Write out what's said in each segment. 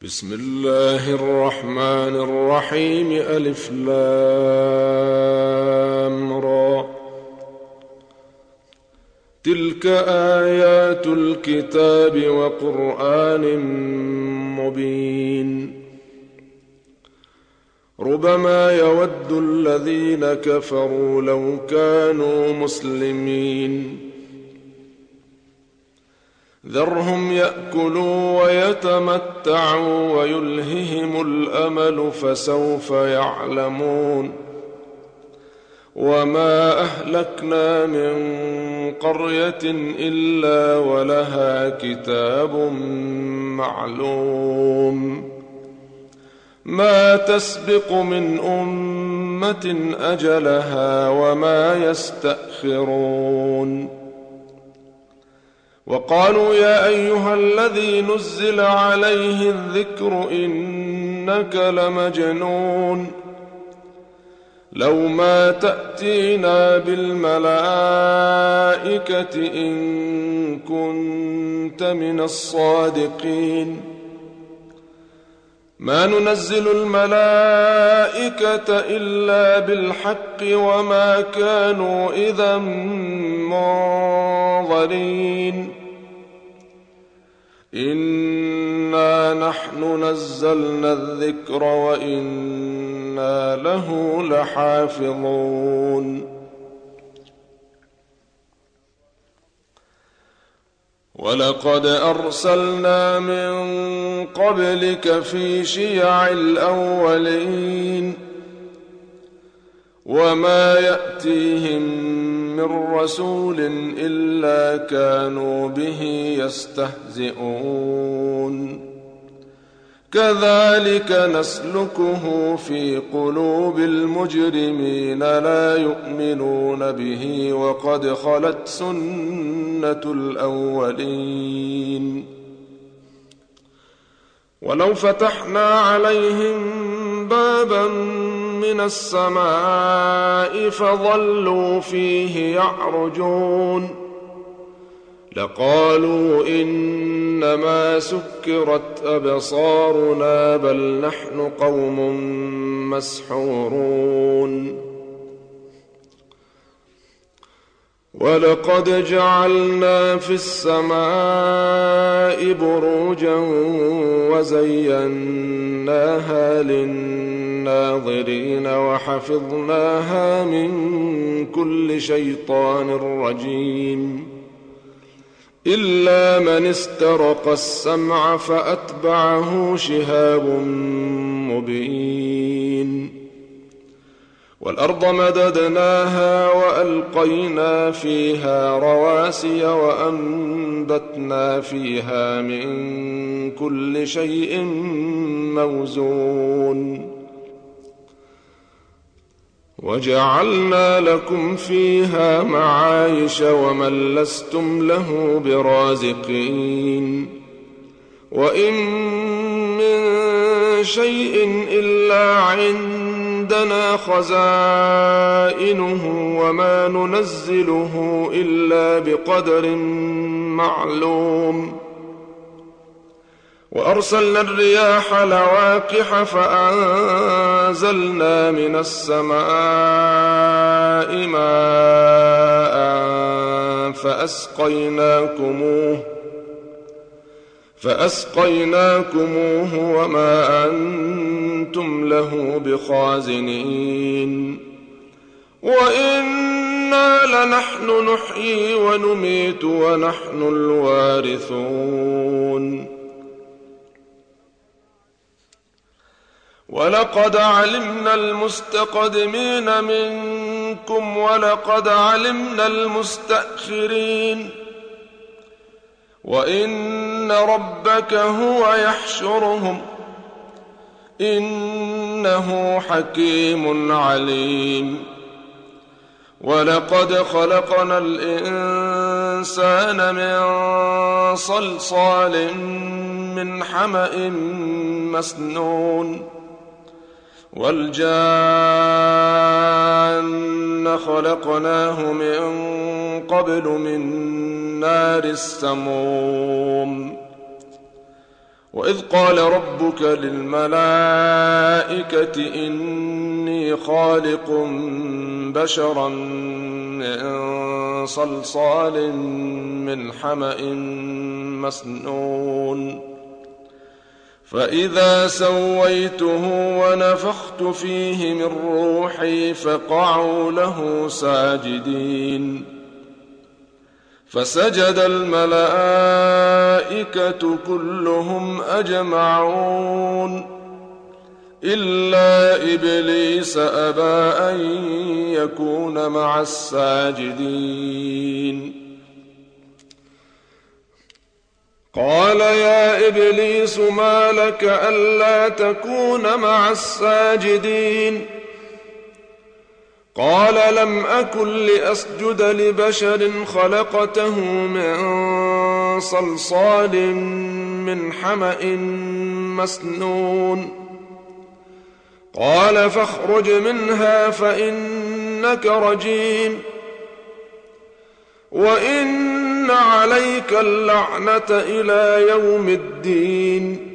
بسم الله الرحمن الرحيم. ألف لام را. تلك آيات الكتاب وقرآن مبين. ربما يود الذين كفروا لو كانوا مسلمين. ذرهم يأكلوا ويتمتعوا ويلههم الأمل فسوف يعلمون. وما أهلكنا من قرية إلا ولها كتاب معلوم. ما تسبق من أمة أجلها وما يستأخرون. وقالوا يا أيها الذي نزل عليه الذكر إنك لمجنون. لو ما تأتينا بالملائكة إن كنت من الصادقين. ما ننزل الملائكة إلا بالحق وما كانوا إذا منظرين. إنا نحن نزلنا الذكر وإنا له لحافظون. ولقد أرسلنا من قبلك في شيع الأولين. وما يأتيهم من رسول إلا كانوا به يستهزئون. كذلك نسلكه في قلوب المجرمين لا يؤمنون به وقد خلت سنة الأولين. ولو فتحنا عليهم بابا من السماء فظلوا فيه يعرجون لقالوا إنما سكرت أبصارنا بل نحن قوم مسحورون. ولقد جعلنا في السماء بروجا وزيناها للناظرين وحفظناها من كل شيطان رجيم إلا من استرق السمع فأتبعه شهاب مبين. والأرض مددناها وألقينا فيها رواسي وأنبتنا فيها من كل شيء موزون. وجعلنا لكم فيها معايش ومن لستم له برازقين. وإن من شيء إلا عندنا خزائنه وما ننزله إلا بقدر معلوم. وأرسلنا الرياح لواقح فأنزلنا من السماء ماء فأسقيناكموه وما أنتم له بخازنين. وإنا لنحن نحيي ونميت ونحن الوارثون. ولقد علمنا المستقدمين منكم ولقد علمنا المستأخرين. وإن ربك هو يحشرهم إنه حكيم عليم. ولقد خلقنا الإنسان من صلصال من حمأ مسنون. والجان خلقناه من قبل من نار السموم. وإذ قال ربك للملائكة إني خالق بشرا من صلصال من حمأ مسنون فإذا سويته ونفخت فيه من روحي فقعوا له ساجدين فسجد الملائكة كلهم أجمعون إلا إبليس أبى أن يكون مع الساجدين قال يا إبليس ما لك ألا تكون مع الساجدين قال لم أكن لأسجد لبشر خلقته من صلصال من حمأ مسنون قال فاخرج منها فإنك رجيم وإن عليك اللعنة إلى يوم الدين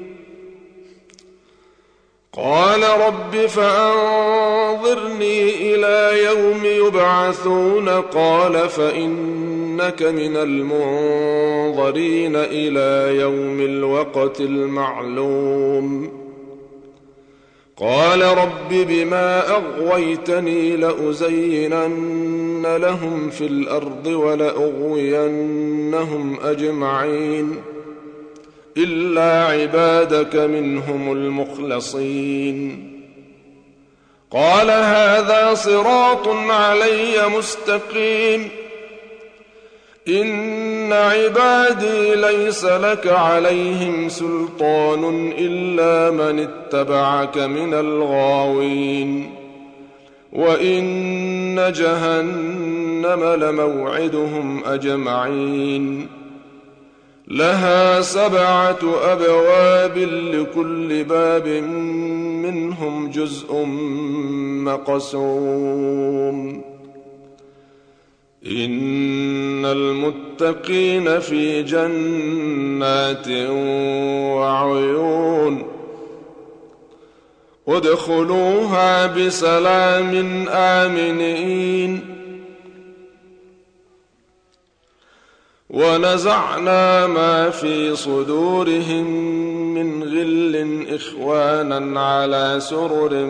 قال رب فأنظرني إلى يوم يبعثون قال فإنك من المنظرين إلى يوم الوقت المعلوم قال رب بما أغويتني لأزينن لهم في الأرض ولأغوينهم أجمعين إلا عبادك منهم المخلصين قال هذا صراط علي مستقيم إن عبادي ليس لك عليهم سلطان إلا من اتبعك من الغاوين وإن جهنم لموعدهم أجمعين لها 7 أبواب لكل باب منهم جزء مقسوم إن المتقين في جنات وعيون ادخلوها بسلام آمنين ونزعنا ما في صدورهم من غل إخوانا على سرر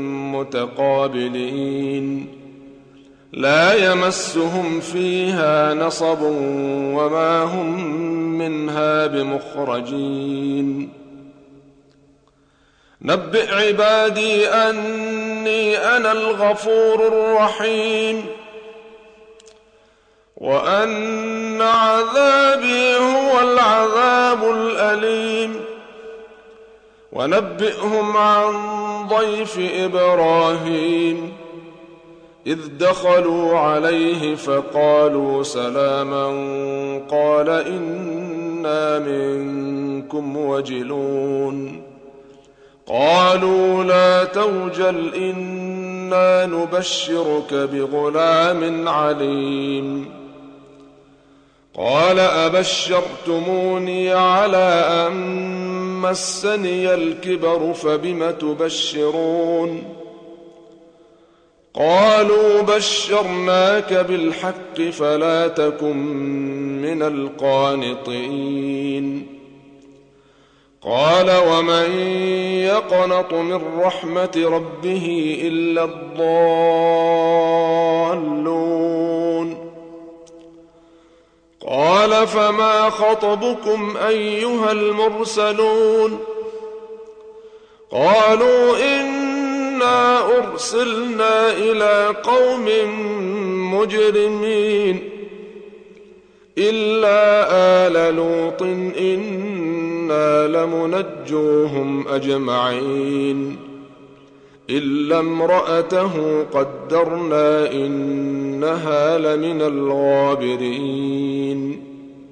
متقابلين لا يمسهم فيها نصب وما هم منها بمخرجين نبئ عبادي أني أنا الغفور الرحيم وأن عذابي هو العذاب الأليم ونبئهم عن ضيف إبراهيم إذ دخلوا عليه فقالوا سلاما قال إنا منكم وجلون قالوا لا توجل إنا نبشرك بغلام عليم قال أبشرتموني على أن مسني الكبر فبم تبشرون قالوا بشرناك بالحق فلا تكن من القانطين قال ومن يقنط من رحمة ربه إلا الضالون قال فما خطبكم أيها المرسلون قالوا إنا أرسلنا إلى قوم مجرمين إلا آل لوط إنا لمنجوهم أجمعين إلا امرأته قدرنا إنها لمن الغابرين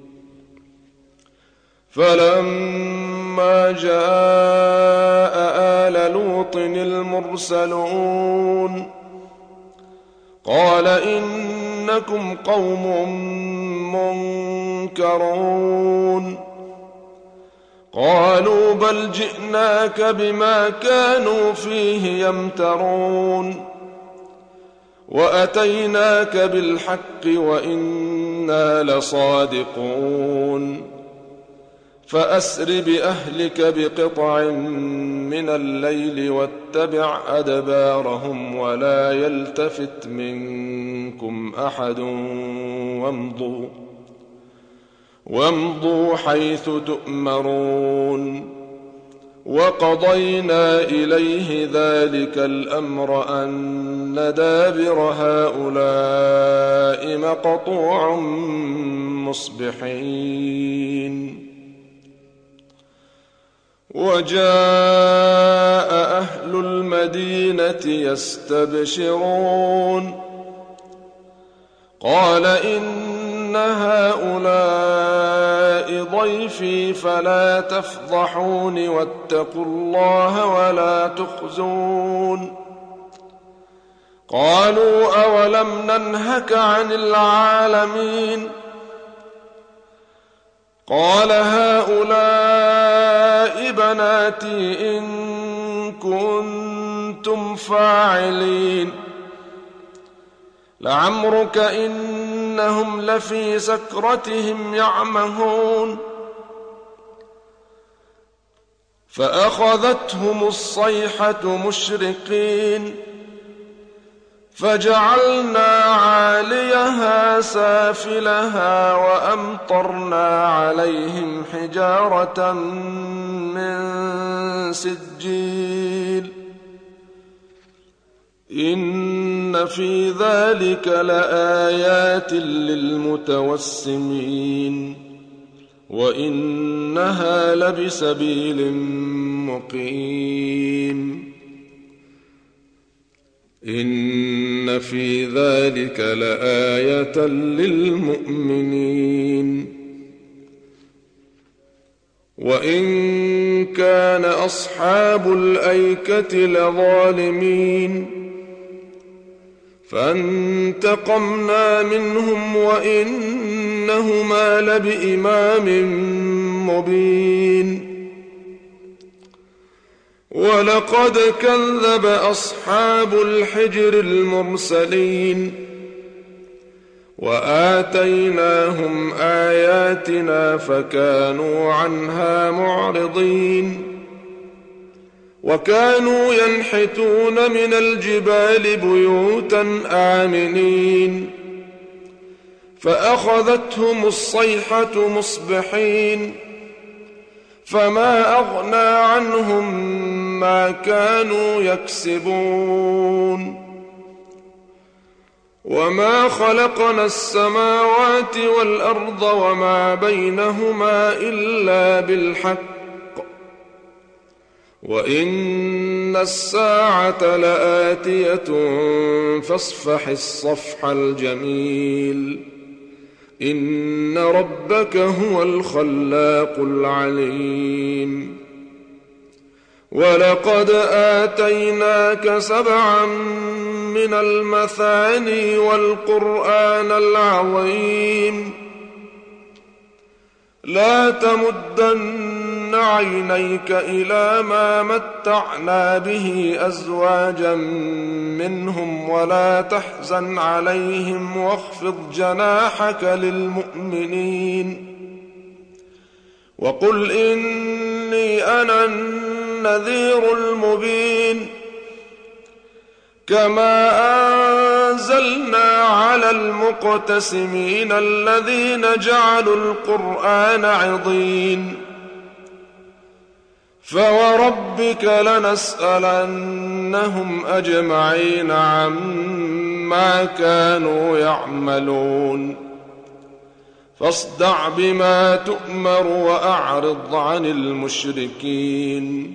فلما جاء آل لوط المرسلون قال إنكم قوم منكرون قالوا بل جئناك بما كانوا فيه يمترون وأتيناك بالحق وإنا لصادقون فأسر بأهلك بقطع من الليل واتبع أدبارهم ولا يلتفت منكم أحد وامضوا حيث تؤمرون وقضينا إليه ذلك الأمر أن دابر هؤلاء مقطوع مصبحين وجاء أهل المدينة يستبشرون قال إن هؤلاء ضيفي فلا تفضحون واتقوا الله ولا تخزون قالوا أولم ننهك عن العالمين قال هؤلاء بناتي إن كنتم فاعلين لعمرك إنهم لفي سكرتهم يعمهون فأخذتهم الصيحة مشرقين فجعلنا عاليها سافلها وأمطرنا عليهم حجارة من سجيل إن في ذلك لآيات للمتوسمين وإنها لبسبيل مقيم إن في ذلك لآية للمؤمنين وإن كان أصحاب الأيكة لظالمين فانتقمنا منهم وإنهما لبإمام مبين ولقد كذب أصحاب الحجر المرسلين وآتيناهم آياتنا فكانوا عنها معرضين وكانوا ينحتون من الجبال بيوتا آمنين فأخذتهم الصيحة مصبحين فما أغنى عنهم ما كانوا يكسبون وما خلقنا السماوات والأرض وما بينهما إلا بالحق وإن الساعة لآتية فاصفح الصفح الجميل إن ربك هو الخلاق العليم ولقد آتيناك 7 من المثاني والقرآن العظيم لا تمدن عينيك إلى ما متعنا به أزواجا منهم ولا تحزن عليهم واخفض جناحك للمؤمنين وقل إني أنا النذير المبين كما أنزلنا على المقتسمين الذين جعلوا القرآن عضين فوربك لنسألنهم أجمعين عما كانوا يعملون فاصدع بما تؤمر وأعرض عن المشركين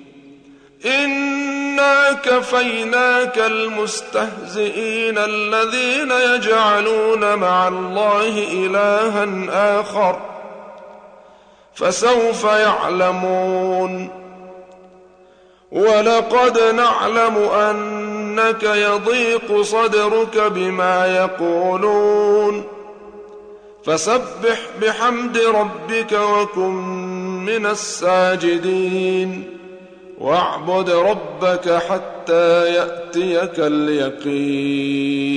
إنا كفيناك المستهزئين الذين يجعلون مع الله إلها آخر فسوف يعلمون ولقد نعلم أنك يضيق صدرك بما يقولون فسبح بحمد ربك وكن من الساجدين واعبد ربك حتى يأتيك اليقين